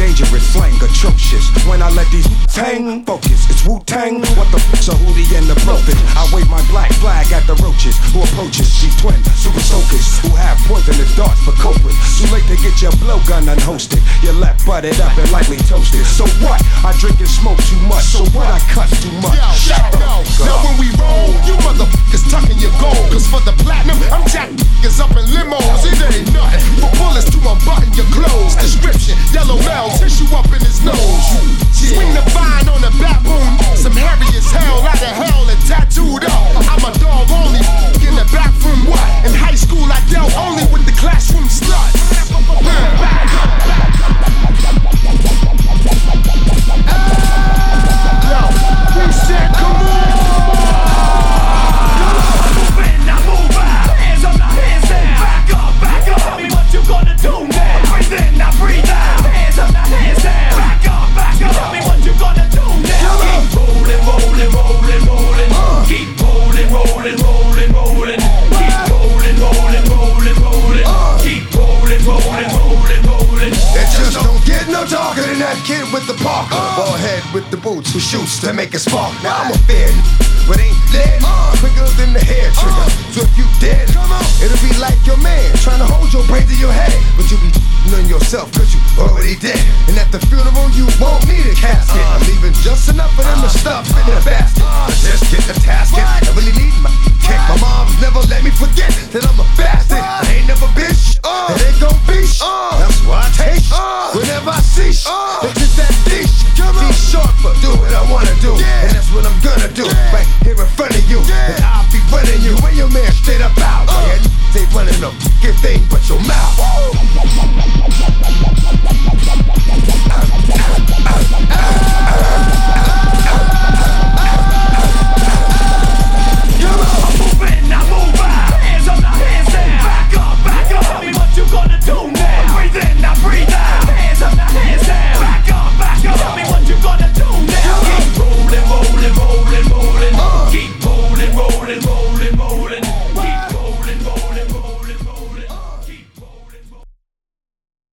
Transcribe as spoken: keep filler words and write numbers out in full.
dangerous, slang atrocious. When I let these hang, focus, it's Wu-Tang. What the f***'s a hootie and the blowfish? I wave my black flag at the roaches who approaches G-twin, super soakers who have poisonous darts for culprits. Too late to get your blowgun unhosted. Your left butted up and lightly toasted. So what? I drink and smoke too much. So what? I cuss too much. Yo, yo, yo. Now when we roll, you motherfuckers tucking your gold. Cause for the platinum, I'm jacking niggas up in limos. It ain't nothing for bullets to unbutton your clothes. Description, yellow male, tissue up in his nose. Swing the vine on the baboon. Some hairy as hell, out of hell and tattooed up. I'm a dog only in the back from what? In high school I dealt only with the classroom sluts. Yo, we said come on. Now move out. Hands up, now hands down. Back up, back up. Tell me what you gonna do now. Breathe in, now breathe out. Hands up, now hands down. Back up, back up. Tell me what you gonna do now. Keep rolling, rolling, rolling, rolling. Uh. Keep rolling, rolling, rolling, rolling. Keep rolling, rolling, rolling, rolling. Uh. Keep rolling, rolling, rolling, rolling. It just don't get no darker than that kid with the Parker. Uh. Ball head with the boots who shoots to make it spark. Now I'm a fair but ain't dead, uh, quicker than the hair trigger. Uh, so if you dead, it'll be like your man trying to hold your brain to your head, but you be on yourself cause you already dead. And at the funeral you won't need a casket. uh, I'm leaving just enough of them to stuff in the basket. uh, Just get the tasket. I really need my kick. My mom's never let me forget that I'm a bastard. I ain't never been sh- uh, it ain't gon' be sh- uh, that's why I take sh- uh, whenever I see sh- uh, it's just that dish. Be short but do what I wanna do, yeah. And that's what I'm gonna do, yeah. Right here in front of you, yeah. And I'll be running you when your man straight up out. uh. Yeah, they running a fucking thing but your mouth.